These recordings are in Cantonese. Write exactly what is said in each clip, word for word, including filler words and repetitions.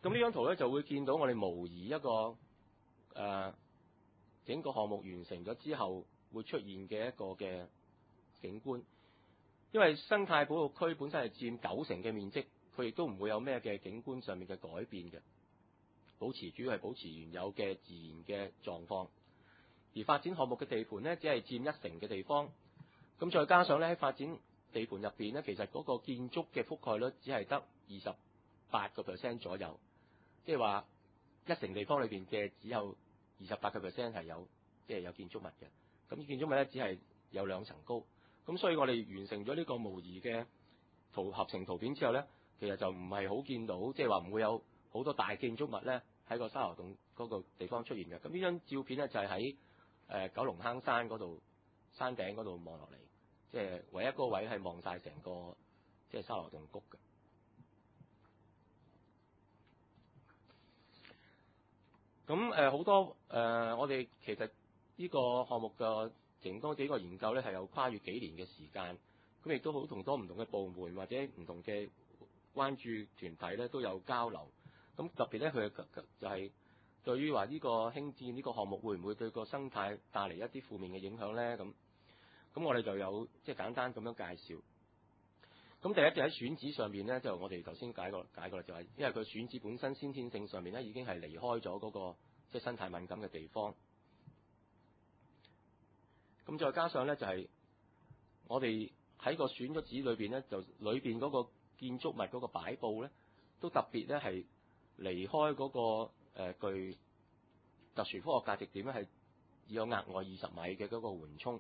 咁呢張圖咧就會見到我哋模擬一個誒、呃、整個項目完成咗之後會出現嘅一個嘅景觀。因為生態保育區本身係佔九成嘅面積，佢亦都唔會有咩嘅景觀上面嘅改變嘅，保持主要係保持原有嘅自然嘅狀況。而發展項目嘅地盤呢，只係佔一成嘅地方。咁再加上咧喺發展地盤入邊呢，其實嗰個建築嘅覆蓋率只係得二十八個 percent 左右，即係話一成地方裏邊嘅只有二十八個 percent 係有即係、就是、有建築物嘅。咁建築物咧只係有兩層高。咁所以我哋完成咗呢個模擬嘅圖合成圖片之後咧，其實就唔係好見到，即係話唔會有好多大建築物咧喺個沙羅洞嗰個地方出現嘅。咁呢張照片咧就係喺誒九龍坑山嗰度山頂嗰度望落嚟，即係唯一嗰個位係望晒成個即係沙羅洞谷嘅。咁誒好多誒、呃，我哋其實呢個項目嘅整多幾個研究咧係有跨越幾年嘅時間，咁亦都好同多唔同嘅部門或者唔同嘅關注團體咧都有交流。咁特別咧佢就係對於話呢個興建呢個項目會唔會對個生態帶嚟一啲負面嘅影響咧？咁咁我哋就有即係、就是、簡單咁樣介紹。咁第一就喺選址上面咧，就我哋頭先解過解過啦，就係、是、因為佢選址本身先天性上面咧已經係離開咗嗰、那個即係、就是、生態敏感嘅地方。咁再加上咧，就係、是、我哋喺個選咗址裏邊咧，就裏邊嗰個建築物嗰個擺佈咧，都特別咧係離開嗰、那個、呃、具特殊科學價值點咧，係有額外二十米嘅嗰個緩衝。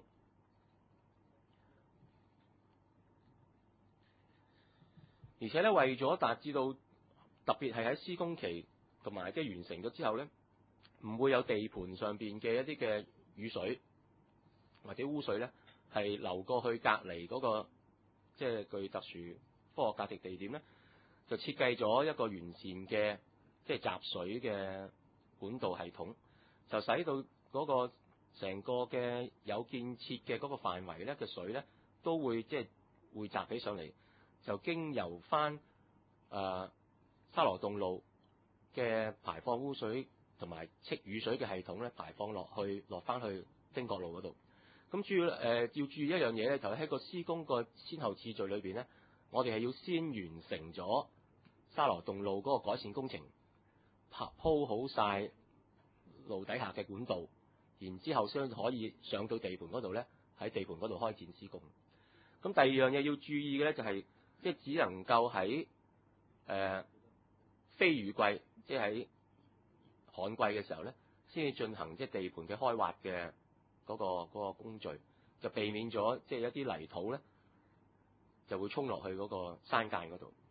而且咧，為咗達至到特別係喺施工期同埋即係完成咗之後咧，唔會有地盤上邊嘅一啲嘅雨水或者污水咧，係流過去隔離嗰個即係具特殊科學價值地點咧，就設計咗一個完善嘅即係集水嘅管道系統，就使到嗰個成個嘅有建設嘅嗰個範圍咧嘅水咧，都會即係匯集起上嚟，就經由翻誒、呃、沙羅洞路嘅排放污水同埋蓄雨水嘅系統咧，排放落去落翻去汀角路嗰度。咁主要誒、呃、要注意一樣嘢咧，就喺個施工個先後次序裏邊咧，我哋係要先完成咗沙羅洞路嗰個改善工程，鋪好晒路底下嘅管道，然之後先可以上到地盤嗰度咧，喺地盤嗰度開展施工。咁第二樣嘢要注意嘅咧，就係即係只能夠喺誒、呃、非雨季，即係喺旱季嘅時候咧，先至進行即係地盤嘅開挖嘅嗰、嗰個嗰個工序，就避免咗即係一啲泥土咧就會沖落去嗰個山澗嗰度。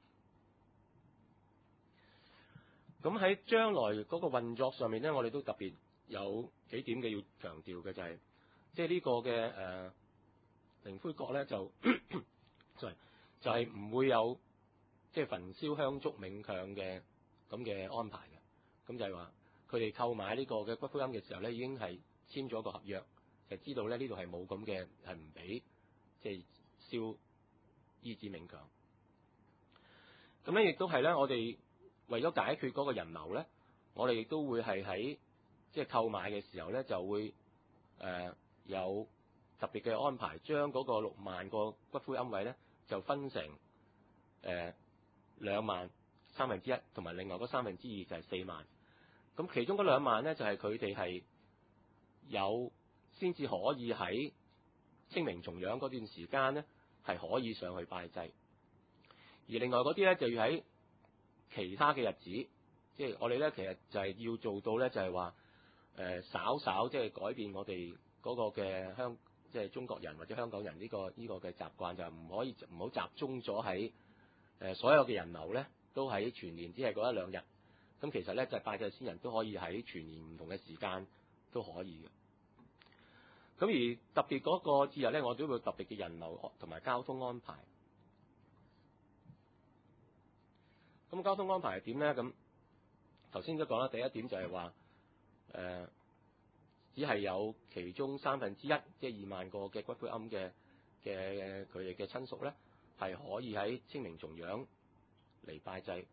咁喺將來嗰個運作上面咧，我哋都特別有幾點嘅要強調嘅，就係即係呢個嘅誒靈灰閣咧就，sorry，就係唔會有即係、就是、焚燒香燭冥鏹嘅咁嘅安排嘅。咁就係話佢哋購買呢個嘅骨灰龕嘅時候咧，已經係簽咗個合約，就知道咧呢度係冇咁嘅係唔俾即係燒依止冥鏹。咁咧亦都係咧，我哋為咗解決嗰個人流咧，我哋亦都會係喺即係購買嘅時候咧，就會誒、呃、有特別嘅安排，將嗰個六萬個骨灰龕位咧，就分成誒兩萬三分之一，同埋另外嗰三分之二就係四萬。咁其中嗰兩萬咧，就係佢哋係有先至可以喺清明重陽嗰段時間咧，係可以上去拜祭。而另外嗰啲咧，就要喺其他嘅日子，即係我哋咧，其實就係要做到咧，就係話誒稍稍即係改變我哋嗰個嘅香，即係中國人或者香港人呢個呢個嘅習慣，就唔可以唔好集中咗喺誒所有嘅人流咧，都喺全年只係嗰一兩日。咁其實咧，就係拜祭先人都可以喺全年唔同嘅時間都可以嘅。咁而特別嗰個節日咧，我都會特別嘅人流同埋交通安排。咁交通安排係點咧？咁頭先都講啦，第一點就係話誒，只係有其中三分之一，即係二萬個嘅骨灰龕嘅嘅佢哋嘅親屬咧，係可以喺清明重陽嚟拜祭。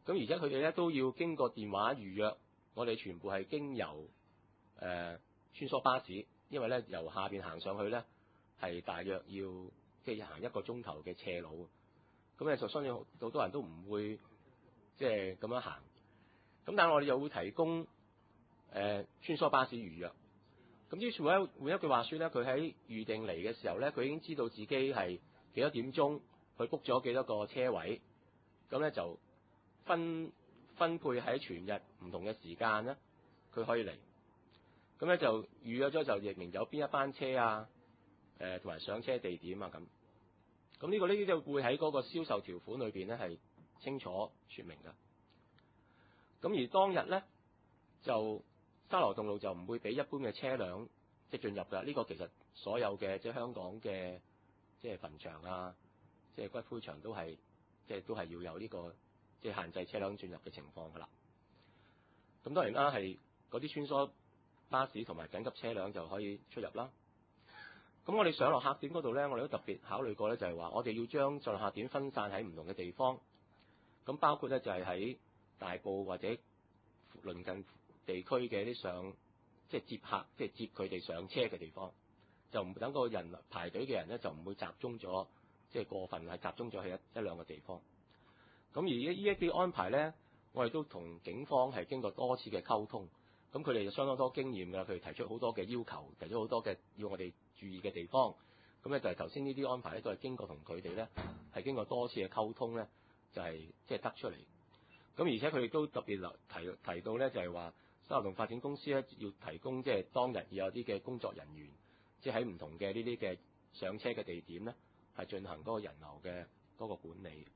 咁而且佢哋咧都要經過電話預約，我哋全部係經由誒、呃、穿梭巴士，因為咧由下邊行上去咧係大約要即係行一個鐘頭嘅斜路，咁咧就相信好多人都唔會即係咁樣行。咁但係我哋又會提供誒、呃、穿梭巴士預約。咁於是乎咧，換一句話說咧，佢喺預定嚟嘅時候咧，佢已經知道自己係幾多點鐘去 book 咗幾多個車位，咁咧就分分配喺全日唔同嘅時間咧，佢可以嚟。咁咧就預約咗就譯明有邊一班車啊，誒同埋上車地點啊咁。咁呢個呢啲就會喺嗰個銷售條款裏邊咧係清楚説明㗎。咁而當日咧就沙羅洞路就唔會俾一般嘅車輛即係進入㗎。呢、這個其實所有嘅即係香港嘅即係墳場啊，即係骨灰場都係即係都係要有呢、這個即係限制車輛進入嘅情況㗎啦。咁當然啦，係嗰啲穿梭巴士同埋緊急車輛就可以出入啦。咁我哋上落客點嗰度咧，我哋都特別考慮過咧，就係話我哋要將上落客點分散喺唔同嘅地方。咁包括咧就係喺大埔或者鄰近地區嘅啲上即係接客，即係接佢哋上車嘅地方，就唔等個人排隊嘅人咧就唔會集中咗，即係過分係集中咗喺一一兩個地方。咁而呢一啲安排咧，我哋都同警方係經過多次嘅溝通，咁佢哋就相當多經驗㗎，佢哋提出好多嘅要求，提出好多嘅要我哋注意嘅地方。咁咧就係頭先呢啲安排咧，都係經過同佢哋咧係經過多次嘅溝通咧，就係即係得出嚟。咁而且佢哋都特別留提提到咧，就係話沙羅洞發展公司咧要提供即係當日要有啲嘅工作人員，即係喺唔同嘅呢啲嘅上車嘅地點咧，係進行嗰個人流嘅嗰個管理。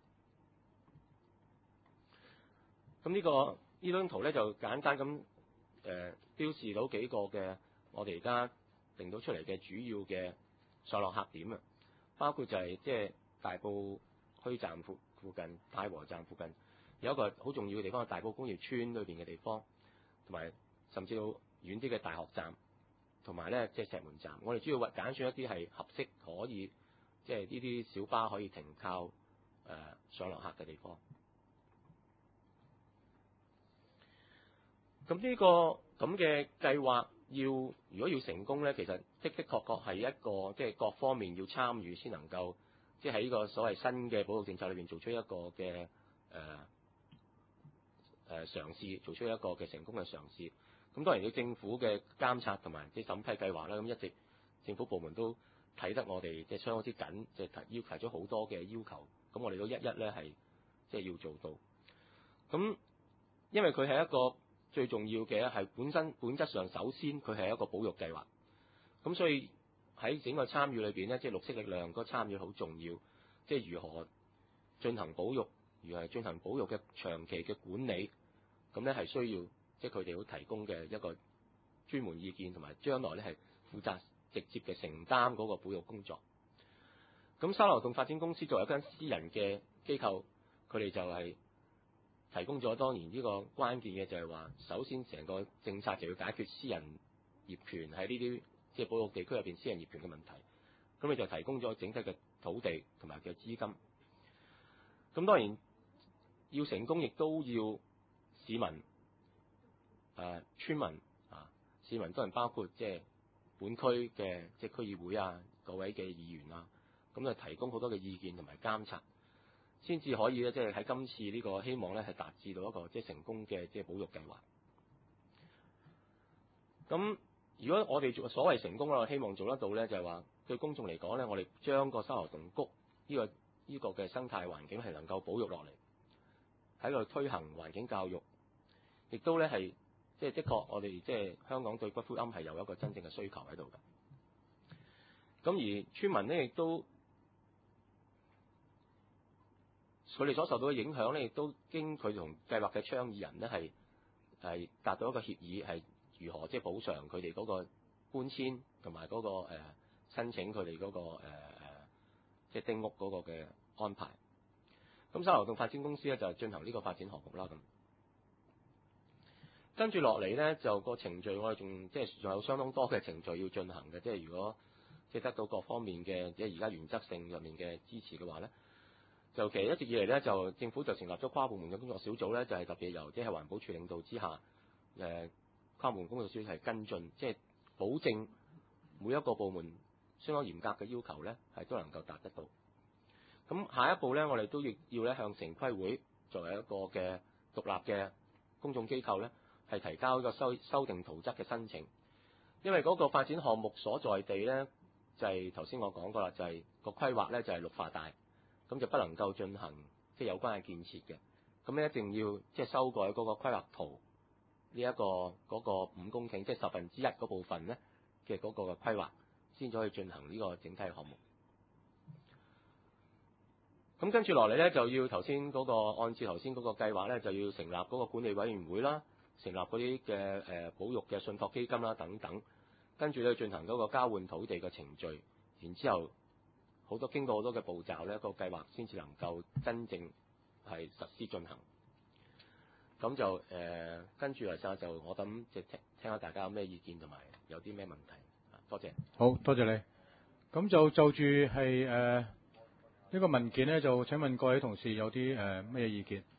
咁呢個呢張圖咧就簡單咁誒、呃、標示到幾個嘅我哋而家定到出嚟嘅主要嘅上落客點啊，包括就係即係大埔墟站附附近、太和站附近有一個好重要嘅地方，係大埔工業村裏邊嘅地方，同埋甚至到遠啲嘅大學站，同埋咧即係石門站。我哋主要揀選一啲係合適可以即係呢啲小巴可以停靠誒、呃、上落客嘅地方。咁呢個咁嘅計劃要如果要成功咧，其實的的確確係一個即係各方面要參與先能夠即係喺呢個所謂新嘅保育政策裏邊做出一個嘅誒誒嘗試，做出一個嘅成功嘅嘗試。咁當然要政府嘅監察同埋即係審批計劃啦。咁一直政府部門都睇得我哋即係相當之緊，即係提要提咗好多嘅要求。咁我哋都一一咧係即係要做到。咁因為佢係一個最重要嘅係本身本質上，首先佢係一個保育計劃，咁所以喺整個參與裏邊咧，即係綠色力量嗰個參與好重要，即係如何進行保育，如何係進行保育嘅長期嘅管理，咁咧係需要即係佢哋會提供嘅一個專門意見，同埋將來咧係負責直接嘅承擔嗰個保育工作。咁沙羅洞發展公司作為一間私人嘅機構，佢哋就係提供咗當然呢個關鍵嘅就係話，首先成個政策就要解決私人業權喺呢啲即係保育地區入邊私人業權嘅問題。咁你就提供咗整體嘅土地同埋嘅資金。咁當然要成功，亦都要市民、誒、呃、村民啊，市民當然包括即係本區嘅即係區議會啊，各位嘅議員啊，咁就提供好多嘅意見同埋監察，先至可以咧，即係喺今次呢個希望咧，係達至到一個即係成功嘅即係保育計劃。咁如果我哋做所謂成功咧，我希望做得到咧，就係話對公眾嚟講咧，我哋將個沙羅洞谷呢個呢個嘅生態環境係能夠保育落嚟，喺度推行環境教育，亦都咧係即係的確我哋即係香港對骨灰龕係有一個真正嘅需求喺度嘅。咁而村民咧亦都佢哋所受到嘅影響咧，亦都經佢同計劃嘅倡議人咧係係達到一個協議，係如何即係補償佢哋嗰個搬遷同埋嗰個、呃、申請佢哋嗰個誒、呃、即係丁屋嗰個嘅安排。咁沙羅洞發展公司咧就進行呢個發展項目啦。咁跟住落嚟咧，就個程序我哋仲即係仲有相當多嘅程序要進行嘅。即係如果即係得到各方面嘅即係而家原則性入面嘅支持嘅話咧。 就其實一直以嚟咧，就政府就成立咗跨部門嘅工作小組咧，就係、是、特別由即係環保署領導之下，誒、呃、跨部門工作小組係跟進，即、就、係、是、保證每一個部門相當嚴格嘅要求咧，係都能夠達得到。咁下一步咧，我哋都要要咧向城規會作為一個嘅獨立嘅公眾機構咧，係提交一個修修訂圖則嘅申請。因為嗰個發展項目所在地咧，就係頭先我講過啦，就係、是、個規劃咧就係綠化帶，咁就不能夠進行即係、就是、有關嘅建設嘅。咁咧一定要即係、就是、修改嗰個規劃圖呢一、這個嗰、那個五公頃，即、就、係、是、十分之一嗰部分咧嘅嗰個嘅規劃，先至可以進行呢個整體嘅項目。咁跟住落嚟咧，就要頭先嗰個按照頭先嗰個計劃咧，就要成立嗰個管理委員會啦，成立嗰啲嘅誒保育嘅信託基金啦等等，跟住咧進行嗰個交換土地嘅程序，然之後好多經過好多嘅步驟咧，個計劃先至能夠真正係實施進行。咁就誒、呃、跟住嚟曬就我諗即係聽聽下大家有咩意見同埋有啲咩問題。多謝。 好多謝你。咁就就住係誒呢個文件咧，就請問各位同事有啲誒咩意見？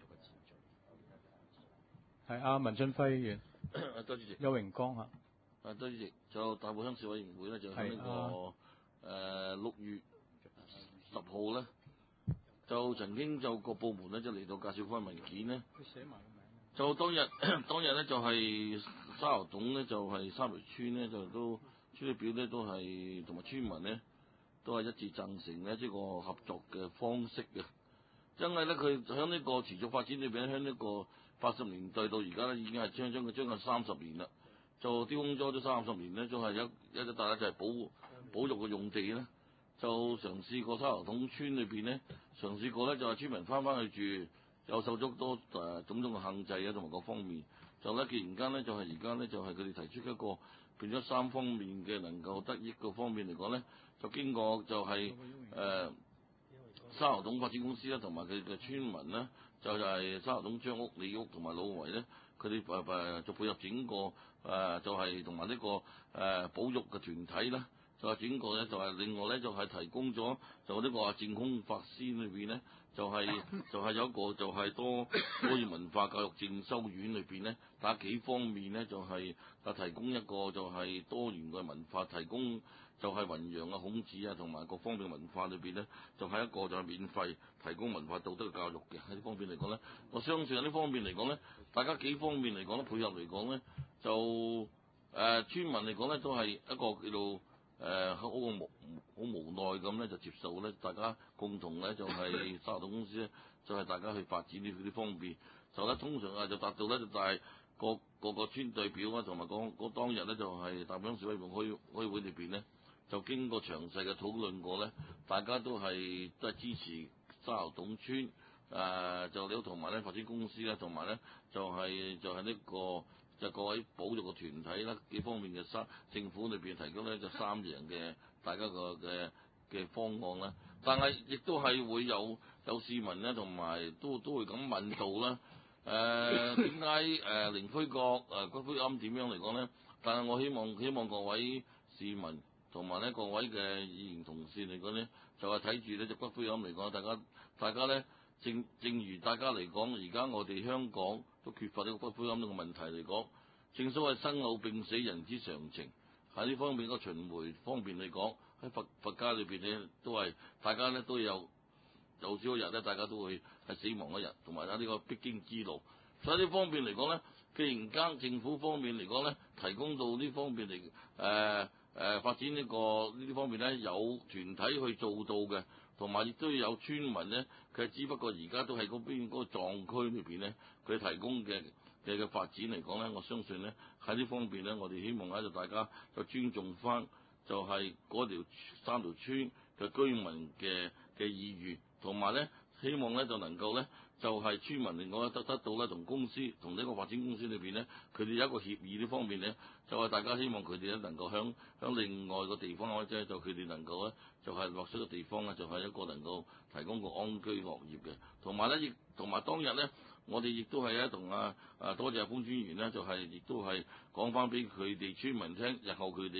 係阿文俊輝議員。 啊，多謝主席。 邱榮光嚇。 啊，多謝主席。就大埔鄉事委員會咧，就喺呢個誒六月十號咧，就曾經就各部門咧就嚟到介紹翻文件咧。佢寫埋個名。就當日當日咧就係沙頭洞咧就係三條村咧就都村裏表咧都係同埋村民咧都係一致贊成咧呢個合作嘅方式嘅。因為咧佢喺呢個持續發展裏邊咧，喺呢個八十年代到而家咧已經係將將佢將近三十年啦。就丟空咗咗三十年咧，都係一一隻大咧就係保保育嘅用地咧，就嘗試過沙頭洞村裏邊咧，嘗試過咧就係村民翻返去住，又受咗多誒種種嘅限制啊，同埋各方面。就咧，既然間咧就係而家咧就係佢哋提出一個變咗三方面嘅能夠得益嘅方面嚟講咧，就經過就係、是、誒、呃、沙頭洞發展公司啦，同埋佢嘅村民咧，就係沙頭洞張屋、李屋同埋老圍咧，佢哋誒誒就配合整個誒、呃、就係同埋呢個誒、呃、保育嘅團體啦，就係整個咧就係、是、另外咧就係、是、提供咗就呢個啊淨空法師裏邊咧。就係、是、就係、是、有一個就係多多元文化教育正修院裏邊咧，打幾方面咧就係、是、啊提供一個就係多元嘅文化，提供就係弘揚啊孔子啊同埋各方面嘅文化裏邊咧，就係、是、一個就係免費提供文化道德嘅教育嘅。喺呢方面嚟講咧，我相信喺呢方面嚟講咧，大家幾方面嚟講咧配合嚟講咧，就誒、呃、村民嚟講咧都係一個叫做。誒好個無好無奈咁咧，就接受咧，大家共同咧就係沙頭洞公司咧，就係、是、大家去發展呢啲方面，就咧通常啊就達到咧就係各個個村代表啊，同埋講嗰當日咧就係大埔鄉事委員會開開會裏邊咧，就經過詳細嘅討論過咧，大家都係都係支持沙頭洞村誒、呃、就了同埋咧發展公司啦，同埋咧就係、是、就係、是、呢、這個。就各位保育嘅團體啦，幾方面嘅三政府裏邊提供咧就三樣嘅大家個嘅嘅方案啦，但係亦都係會有有市民咧同埋都都會咁問到啦，誒點解誒靈灰閣誒骨灰龕點樣嚟講咧？但係我希望希望各位市民同埋咧各位嘅議員同事嚟講咧，就係睇住呢隻骨灰龕嚟講，大家大家咧正正如大家嚟講，而家我哋香港。都缺乏呢個骨灰龕呢個問題嚟講，正所謂生老病死人之常情，喺呢方面個循環方面嚟講，喺佛佛家裏邊咧都係大家咧都有有朝一日咧，大家都會係死亡一日，同埋喺呢個必經之路。所以呢方面嚟講咧，既然間政府方面嚟講咧，提供到呢方面嚟誒誒發展呢、這個呢啲方面咧，有團體去做到嘅。同埋亦都要有村民咧，佢只不過而家都喺嗰邊嗰個藏區裏邊咧，佢提供嘅嘅嘅發展嚟講咧，我相信咧喺呢方面咧，我哋希望喺度大家就尊重翻，就係嗰條三條村嘅居民嘅嘅意願，同埋咧希望咧就能夠咧就係、是、村民令我得得到咧同公司同呢個發展公司裏邊咧，佢哋有一個協議呢方面咧，就係、是、大家希望佢哋咧能夠響響另外個地方或者就佢哋能夠咧。就係落水嘅地方咧，就係、是、一個能夠提供個安居樂業嘅，同埋咧亦同埋當日咧，我哋亦都係咧同啊啊多謝潘專員咧，就係、是、亦都係講翻俾佢哋村民聽，日後佢哋嗰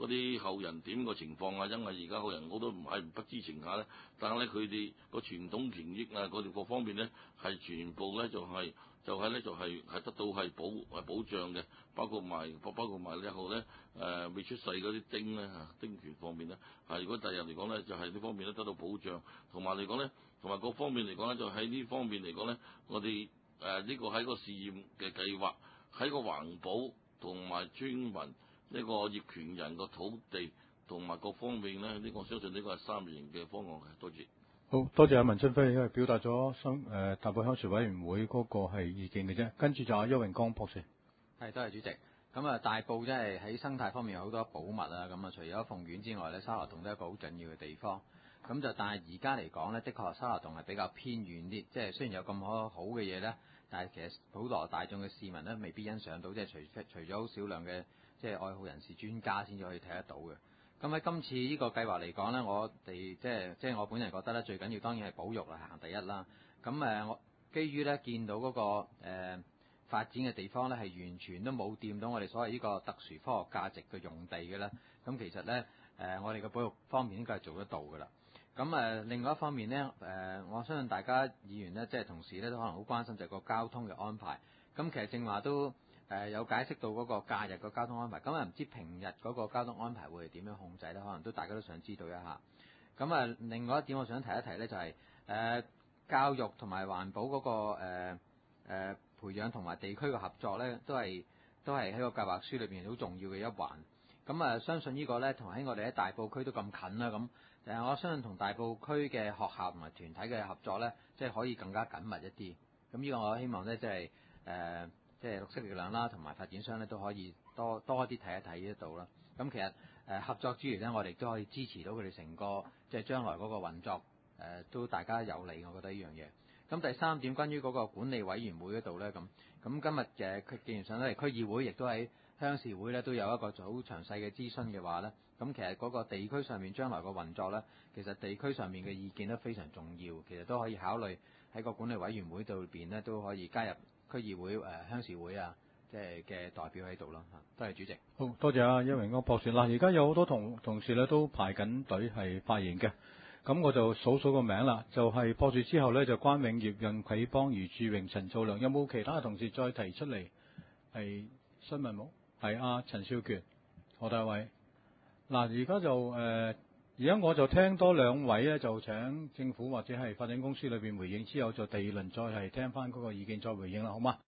嗰啲後人點個情況啊，因為而家後人我都唔係不知情下咧，但係咧佢哋個傳統權益啊，嗰啲各方面咧係全部咧就係、是、就係、是、咧就係、是、係得到係保係保障嘅，包括埋包括埋呢一號咧誒未出世嗰啲丁咧嚇丁權方面咧，係如果第日嚟講咧就係、是、呢方面都得到保障，同埋嚟講咧同埋各方面嚟講咧就喺呢方面嚟講咧，我哋誒呢個喺個試驗嘅計劃喺個環保同埋村民呢個業權人個土地同埋各方面咧，呢、這個我相信呢個係三贏嘅方案嘅。多謝。 好多謝阿文俊輝，因為表達咗新誒大埔鄉事委員會嗰個係意見嘅啫。跟住就阿邱榮光博士。 係，多謝主席。咁啊，大埔真係喺生態方面有好多寶物啊。咁啊，除咗鳳園之外咧，沙羅洞都係一個好重要嘅地方。咁就但係而家嚟講咧，的確沙羅洞係比較偏遠啲，即係雖然有咁多好嘅嘢咧，但係其實普羅大眾嘅市民咧未必欣賞到，即係除除咗好少量嘅即係愛好人士、專家先至可以睇得到嘅。咁喺今次呢個計劃嚟講咧，我哋即係即係我本人覺得咧，最緊要當然係保育啦，行第一啦。咁誒，我基於咧見到嗰、那個誒、呃、發展嘅地方咧，係完全都冇掂到我哋所謂呢個特殊科學價值嘅用地嘅咧。咁其實咧誒、呃，我哋嘅保育方面應該係做得到㗎啦。咁誒、呃，另外一方面咧，誒、呃，我相信大家議員咧，即係同事咧，都可能好關心就係個交通嘅安排。咁其實正話都誒、呃、有解釋到嗰個假日個交通安排。咁啊，唔知平日嗰個交通安排會係點樣控制咧？可能都大家都想知道一下。咁啊，另外一點我想提一提咧，就係、是、誒、呃、教育同埋環保嗰、那個誒誒、呃呃、培養同埋地區嘅合作咧，都係都係喺個計劃書裏邊好重要嘅一環。咁啊，相信個呢個咧，同喺我哋喺大埔區都咁近啦，咁誒，我相信同大埔區嘅學校同埋團體嘅合作咧，即係可以更加緊密一啲。咁呢個我希望咧，即係誒，即係綠色力量啦，同埋發展商咧都可以多多啲睇一睇呢度啦。咁其實誒合作之餘咧，我哋都可以支持到佢哋成個即係將來嗰個運作誒，都大家有利。我覺得呢樣嘢。咁第三點，關於嗰個管理委員會嗰度咧，咁咁今日嘅佢既然上嚟區議會，亦都喺鄉事會咧都有一個好詳細嘅諮詢嘅話咧，咁其實嗰個地區上面將來個運作咧，其實地區上面嘅意見都非常重要，其實都可以考慮喺個管理委員會度邊咧都可以加入區議會誒、呃、鄉事會啊，即係嘅代表喺度咯嚇。多謝主席。 好多謝啊，邱榮光博士。嗱，而家有好多同同事咧都排緊隊係發言嘅。咁我就數數個名啦，就係、是、博士之後咧就關永業、任啟邦、余志榮、陳兆良，有冇其他嘅同事再提出嚟係詢問冇？係啊，陳少權、何大偉。嗱，而家就誒，而、呃、家我就聽多兩位咧，就請政府或者係發展公司裏邊回應之後，就第二輪再係聽翻嗰個意見再回應啦，好嗎？